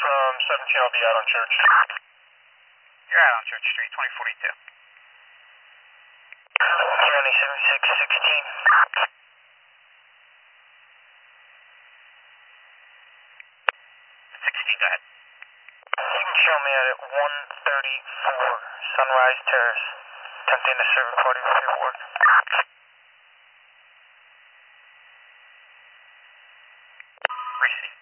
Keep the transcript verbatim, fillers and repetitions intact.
from seventeen, I'll be out on Church. You're out on Church Street, twenty forty-two. County seven six sixteen. sixteen, go ahead. You can show me at one thirty-four Sunrise Terrace. Attempting to serve recording paperwork. Received.